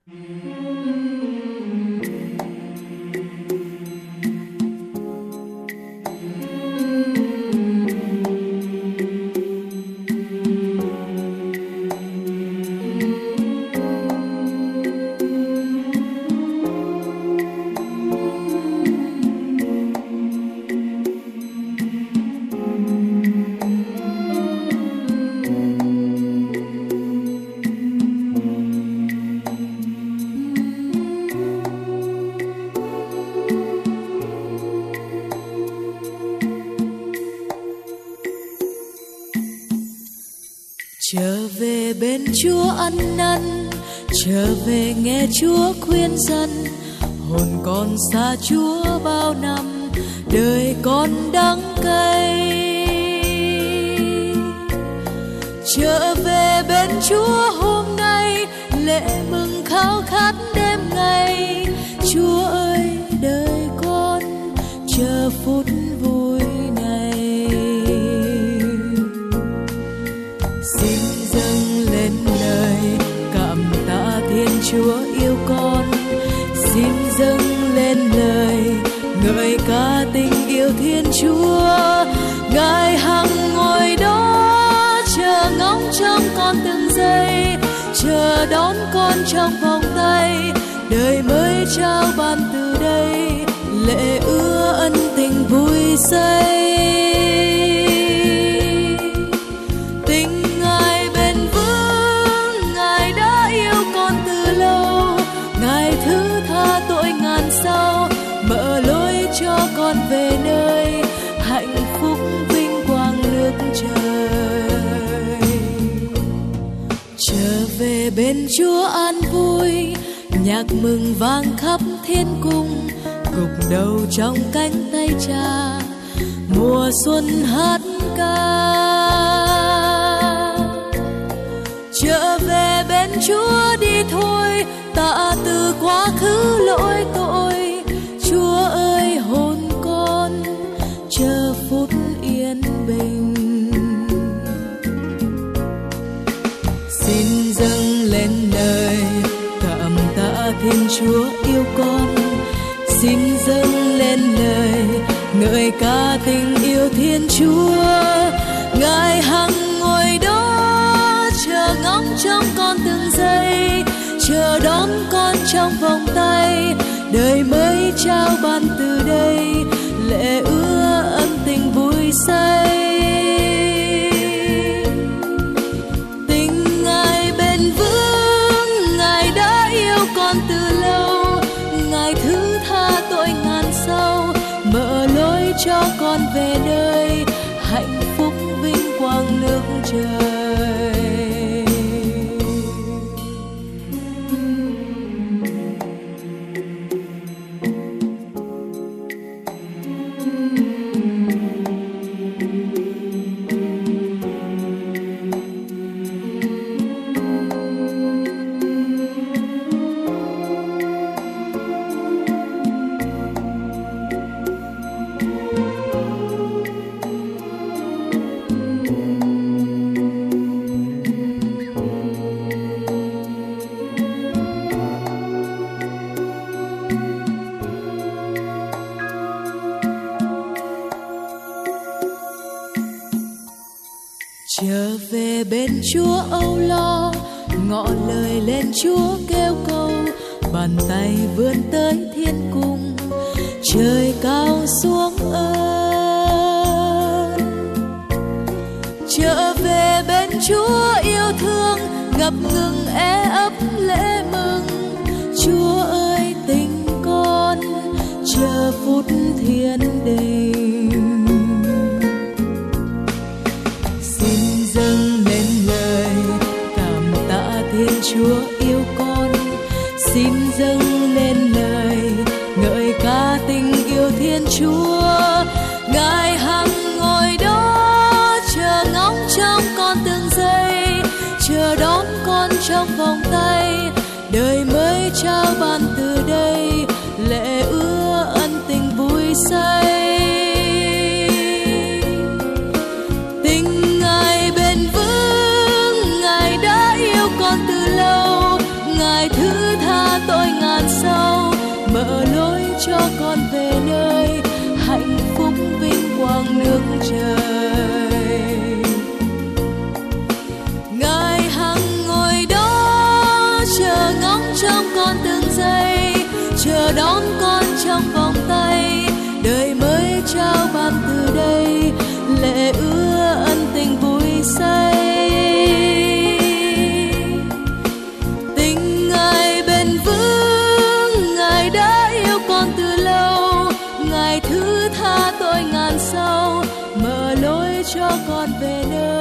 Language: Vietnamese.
Trở về bên Chúa ăn năn, trở về nghe Chúa khuyên dân. Hồn con xa Chúa bao năm, đời con đắng cay. Trở về bên Chúa hôm nay, lễ mừng khao khát đêm ngày. Chúa ơi đời con chờ phút vui này. Xin dâng lên lời cảm tạ Thiên Chúa yêu con. Xin dâng lên lời ngợi ca tình yêu Thiên Chúa. Ngài hằng ngồi đó chờ ngóng trong con từng giây, chờ đón con trong vòng tay. Đời mới trao ban từ đây, lệ ưa ân tình vui say. Tình Ngài bền vững, Ngài đã yêu con từ lâu. Ngài thứ tha tội ngàn sao, mở lối cho con về nơi hạnh phúc vinh quang nước trời. Trở về bên Chúa an vui, nhạc mừng vang khắp thiên cung. Gục đầu trong cánh tay Cha, mùa xuân hát ca. Trở về bên Chúa đi thôi, tạ từ quá khứ lỗi tội. Chúa ơi hồn con chờ phút yên bình. Xin dâng lên lời cảm tạ Thiên Chúa yêu con. Xin dâng lên lời ngợi ca tình yêu Thiên Chúa. Ngài hằng ngồi đó chờ ngóng trong con từng giây, chờ đón con trong vòng tay. Đời mới trao ban từ đây, lệ ưa ân tình vui say. Tình Ngài bền vững, Ngài đã yêu con từ lâu. Ngài thứ tha tội ngàn sao, mở lối cho con về nơi hạnh phúc vinh quang nước trời. Trở về bên Chúa âu lo, ngỏ lời lên Chúa kêu cầu. Bàn tay vươn tới thiên cung, trời cao xuống ơn. Trở về bên Chúa yêu thương, ngập ngừng ấp lễ mừng. Chúa ơi tình con chờ phút thiên đình. Xin dâng lên lời cảm tạ Thiên Chúa yêu con. Xin dâng lên lời ngợi ca tình yêu Thiên Chúa. Ngài hằng ngồi đó chờ ngóng trong con từng giây, chờ đón con trong vòng tay. Đời mới trao ban từ đây, lệ ưa ân tình vui say. Tình Ngài bền vững, Ngài đã yêu con từ lâu. Ngài thứ tha tha tội ngàn sâu, mở lối cho con về nơi hạnh phúc vinh quang nước trời. Ngài hằng ngồi đó chờ ngóng trong con từng giây, chờ đón con trong vòng tay, đời mới trao ban từ đây, lệ ứa ân tình vui say. Tình Ngài bền vững, Ngài đã yêu con từ lâu, Ngài thứ tha tội ngàn sâu, mở lối cho con về nơi